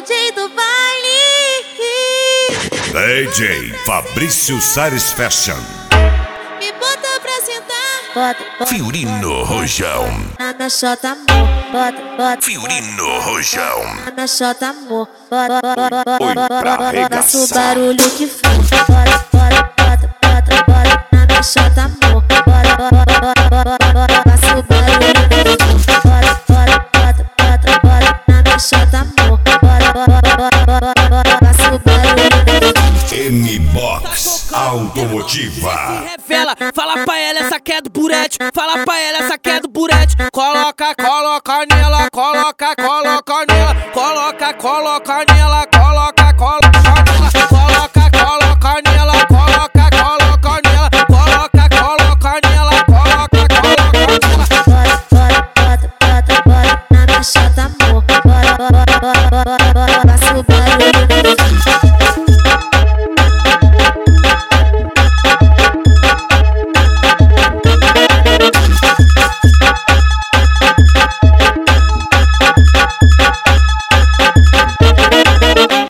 DJ do baile. DJ Fabrício Sares Fashion. Me bota pra sentar. Bota. Fiorino Rojão. Na minha xota, amor. Bota. Fiorino Rojão. Na minha xota, amor. Bota. Oi pra arregaçar. Faça o barulho que faz. Bota. Na minha xota, amor. Faça o barulho que faz. Bota. Na minha xota, amor. Faça o barulho que faz. M-Box Automotiva. Se revela, fala pra ela essa que é do burete. Fala pra ela essa que é do burete. Coloca nela, coloca nela. Coloca nela, coloca nela.